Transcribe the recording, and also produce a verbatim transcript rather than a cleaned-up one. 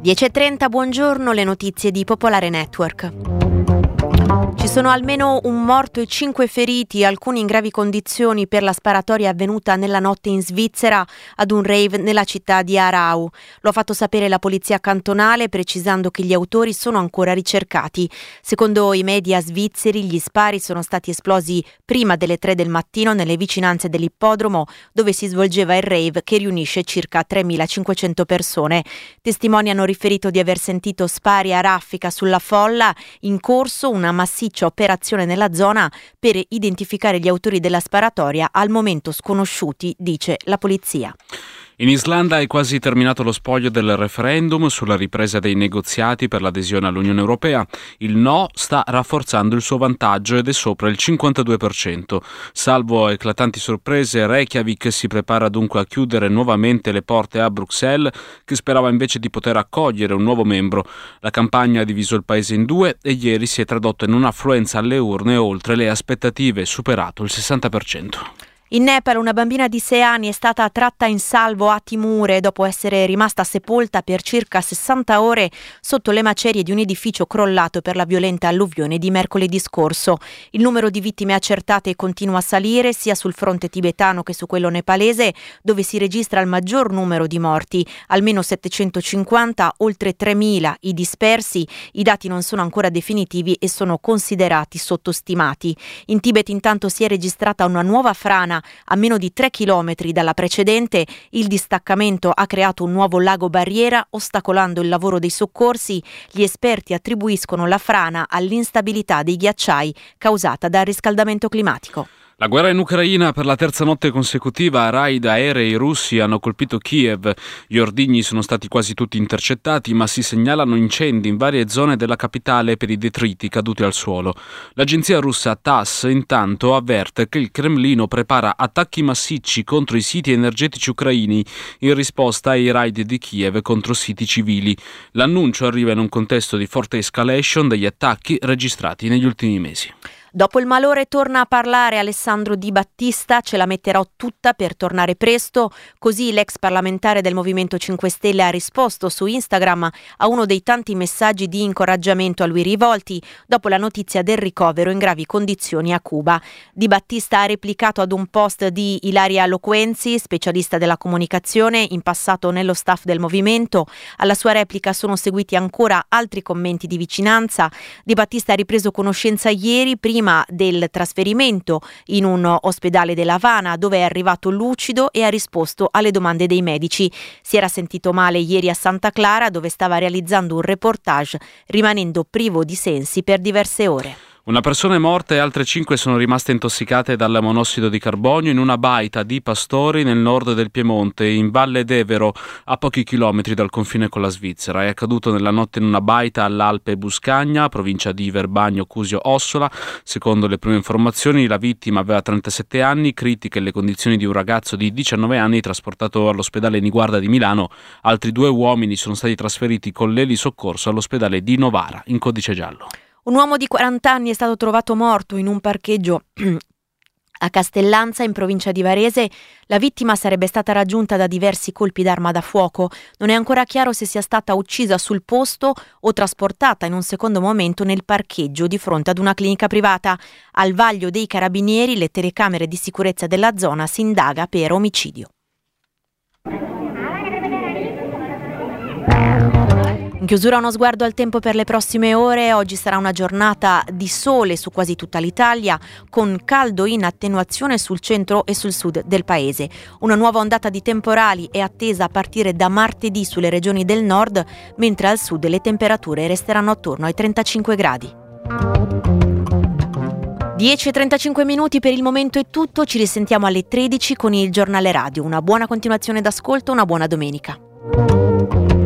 dieci e trenta, buongiorno, le notizie di Popolare Network. Ci sono almeno un morto e cinque feriti, alcuni in gravi condizioni per la sparatoria avvenuta nella notte in Svizzera ad un rave nella città di Aarau. Lo ha fatto sapere la polizia cantonale, precisando che gli autori sono ancora ricercati. Secondo i media svizzeri, gli spari sono stati esplosi prima delle tre del mattino nelle vicinanze dell'ippodromo dove si svolgeva il rave che riunisce circa tremilacinquecento persone. Testimoni hanno riferito di aver sentito spari a raffica sulla folla, in corso una massiccia operazione nella zona per identificare gli autori della sparatoria, al momento sconosciuti, dice la polizia. In Islanda è quasi terminato lo spoglio del referendum sulla ripresa dei negoziati per l'adesione all'Unione Europea. Il no sta rafforzando il suo vantaggio ed è sopra il cinquantadue per cento. Salvo eclatanti sorprese, Reykjavik si prepara dunque a chiudere nuovamente le porte a Bruxelles, che sperava invece di poter accogliere un nuovo membro. La campagna ha diviso il paese in due e ieri si è tradotto in un'affluenza alle urne oltre le aspettative, superato il sessanta per cento. In Nepal una bambina di sei anni è stata tratta in salvo a Timure dopo essere rimasta sepolta per circa sessanta ore sotto le macerie di un edificio crollato per la violenta alluvione di mercoledì scorso. Il numero di vittime accertate continua a salire sia sul fronte tibetano che su quello nepalese, dove si registra il maggior numero di morti, almeno settecentocinquanta, oltre tremila i dispersi. I dati non sono ancora definitivi e sono considerati sottostimati. In Tibet intanto si è registrata una nuova frana a meno di tre chilometri dalla precedente. Il distaccamento ha creato un nuovo lago barriera, ostacolando il lavoro dei soccorsi. Gli esperti attribuiscono la frana all'instabilità dei ghiacciai causata dal riscaldamento climatico. La guerra in Ucraina: per la terza notte consecutiva raid aerei russi hanno colpito Kiev. Gli ordigni sono stati quasi tutti intercettati, ma si segnalano incendi in varie zone della capitale per i detriti caduti al suolo. L'agenzia russa TASS intanto avverte che il Cremlino prepara attacchi massicci contro i siti energetici ucraini in risposta ai raid di Kiev contro siti civili. L'annuncio arriva in un contesto di forte escalation degli attacchi registrati negli ultimi mesi. Dopo il malore torna a parlare Alessandro Di Battista, ce la metterò tutta per tornare presto, così l'ex parlamentare del Movimento cinque Stelle ha risposto su Instagram a uno dei tanti messaggi di incoraggiamento a lui rivolti dopo la notizia del ricovero in gravi condizioni a Cuba. Di Battista ha replicato ad un post di Ilaria Loquenzi, specialista della comunicazione, in passato nello staff del Movimento. Alla sua replica sono seguiti ancora altri commenti di vicinanza. Di Battista ha ripreso conoscenza ieri, prima del trasferimento in un ospedale della Havana, dove è arrivato lucido e ha risposto alle domande dei medici. Si era sentito male ieri a Santa Clara, dove stava realizzando un reportage, rimanendo privo di sensi per diverse ore. Una persona è morta e altre cinque sono rimaste intossicate dal monossido di carbonio in una baita di pastori nel nord del Piemonte, in Valle d'Evero, a pochi chilometri dal confine con la Svizzera. È accaduto nella notte in una baita all'Alpe Buscagna, provincia di Verbagno Cusio Ossola. Secondo le prime informazioni, la vittima aveva trentasette anni, critiche le condizioni di un ragazzo di diciannove anni trasportato all'ospedale Niguarda di Milano. Altri due uomini sono stati trasferiti con l'elisoccorso all'ospedale di Novara, in codice giallo. Un uomo di quaranta anni è stato trovato morto in un parcheggio a Castellanza, in provincia di Varese. La vittima sarebbe stata raggiunta da diversi colpi d'arma da fuoco. Non è ancora chiaro se sia stata uccisa sul posto o trasportata in un secondo momento nel parcheggio di fronte ad una clinica privata. Al vaglio dei carabinieri, le telecamere di sicurezza della zona, si indaga per omicidio. In chiusura uno sguardo al tempo per le prossime ore. Oggi sarà una giornata di sole su quasi tutta l'Italia, con caldo in attenuazione sul centro e sul sud del paese. Una nuova ondata di temporali è attesa a partire da martedì sulle regioni del nord, mentre al sud le temperature resteranno attorno ai trentacinque gradi. dieci e trentacinque minuti, per il momento è tutto, ci risentiamo alle tredici con il giornale radio. Una buona continuazione d'ascolto, una buona domenica.